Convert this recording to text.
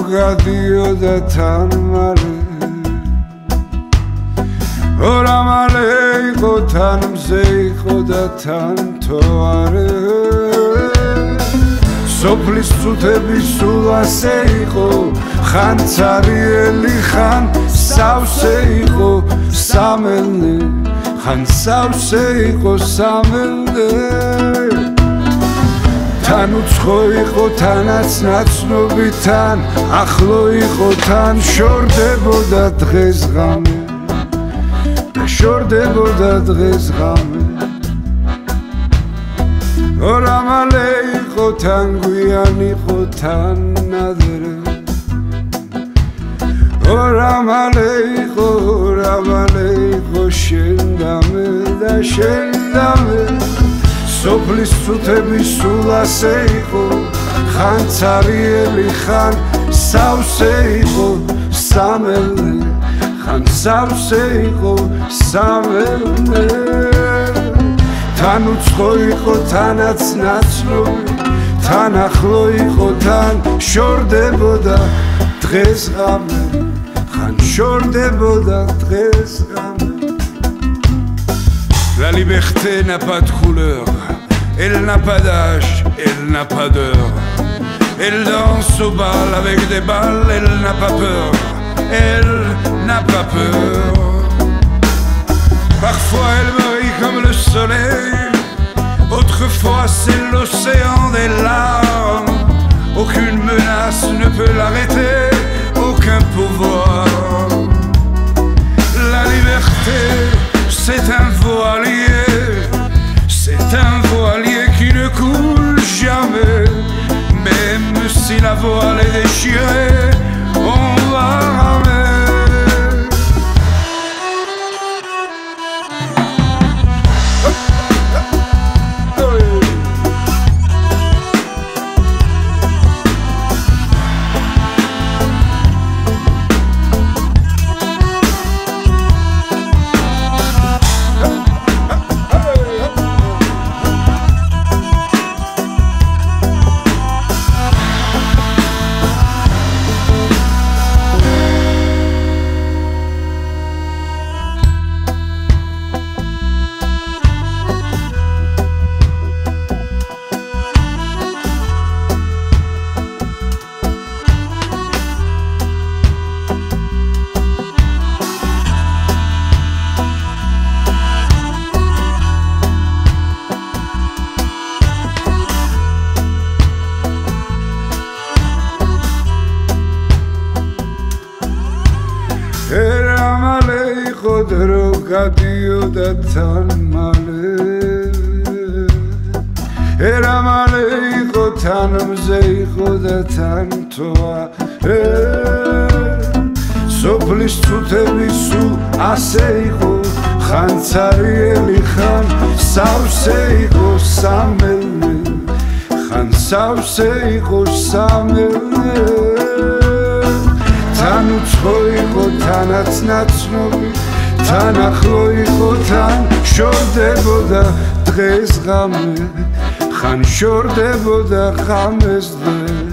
გადიოდა თან მალე რა მალე იყო თან მზე იყო და თან თოარე სოფლის წუთების სულ ასე იყო ხან ცარიელი ხან სავსე იყო სამელნე ხან სავსე იყო სამელნე თან უცხო იყო თანაც ნაცნობიდან ახლო იყო თან შორდებოდა დღეს ღამე შორდებოდა დღეს ღამე რა მალე იყო თან გვიან იყო თან ადრე რა მალე იყო შენ დამე და შენ დამე სოფლის წუთების სულ ასე იყო ხან ცარიელი ხან სავსე იყო სამელნე ხან სავსე იყო სამელნე თან უცხო იყო თანაც ნაცნობი თან ახლო იყო თან შორდებოდა დღეს ღამე ხან შორდებოდა დღეს ღამე La liberté n'a pas de couleur, elle n'a pas d'âge, elle n'a pas d'heure. Elle danse au bal avec des balles, elle n'a pas peur, elle n'a pas peur. Parfois elle brille comme le soleil, autrefois c'est l'océan des larmes. Aucune menace ne peut l'arrêter, aucun pouvoir. La liberté c'est un voilier qui ne coule jamais. Même si la voile est déchirée, on va ramer. რა მალე იყო დრო გადიოდა თან მალე რა მალე იყო თან მზე იყო და თან თოა სოფლის წუთების სულ ასე იყო ხან ცარიელი ხან სავსე იყო სამელნე ხან სავსე იყო სამელნე თან უცხო იყო თანაც ნაცნობი თან ახლო იყო თან შორდებოდა დღეს ღამე ხან შორდებოდა ღამეს დღე